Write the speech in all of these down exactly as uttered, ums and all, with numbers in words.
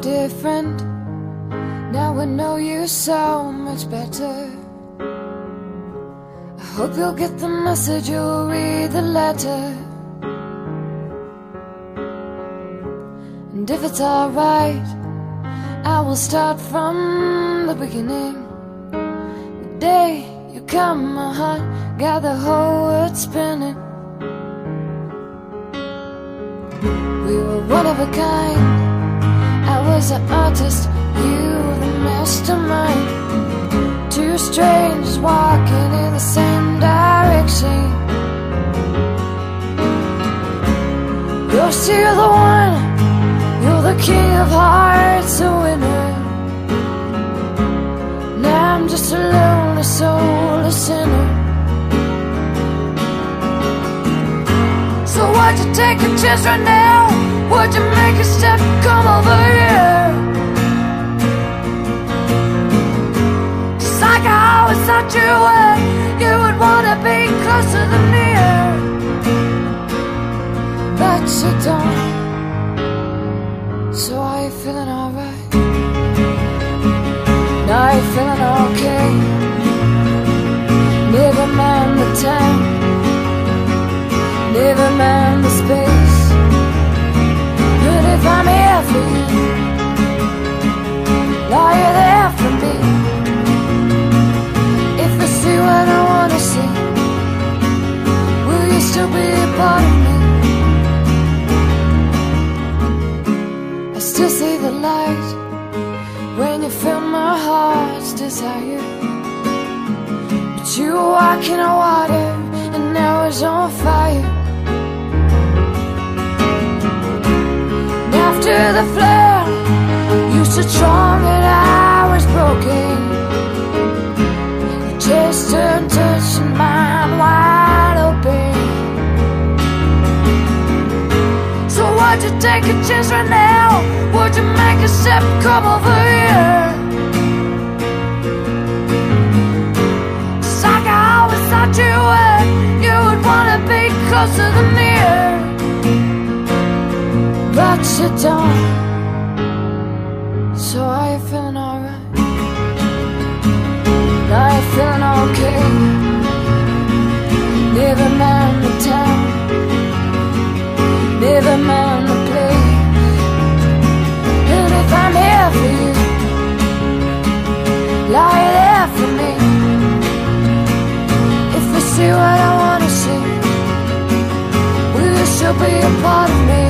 different. Now I know you so much better. I hope you'll get the message, you'll read the letter. And if it's alright, I will start from the beginning. The day you come, my heart got the whole world spinning. We were one of a kind. I was an artist, you the mastermind. Two strangers walking in the same direction. You're still the one, you're the king of hearts, a winner. Now I'm just a lonely soul, a sinner. So would you take a chance right now? Would you make a step, come over here? Just like I always thought you would, you would wanna be closer than near. But you don't. So are you feeling alright? Now are you feeling okay? Never mind the time, never mind the space. But if I'm here for you, are you there for me? If I see what I wanna see, will you still be a part of me? I still see the light when you feel my heart's desire. But you were walking on water and now it's on fire. After the flood, you stood strong and I was broken. Your chest turned, touched and mine wide open. So would you take a chance right now? Would you make a step, come over here? Just like I always thought you would, you would wanna be closer than near. But you don't. So are you feeling alright? Are you feeling okay? Never mind the time, never mind the place. And if I'm here for you, are you there for me? If I see what I wanna see, will you still be a part of me?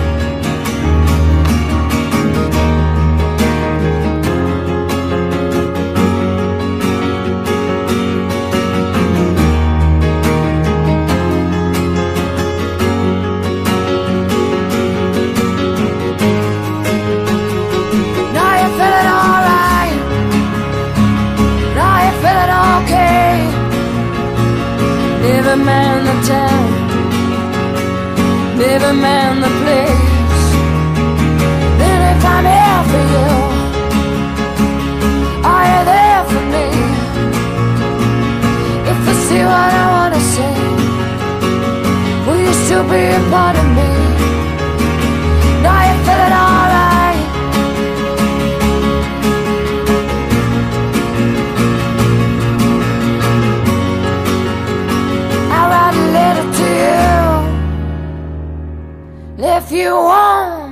Never mind the time, never mind the place. Then if I'm here for you, are you there for me? If I see what I wanna see, will you still be a part of me? Now you feeling alright? If you want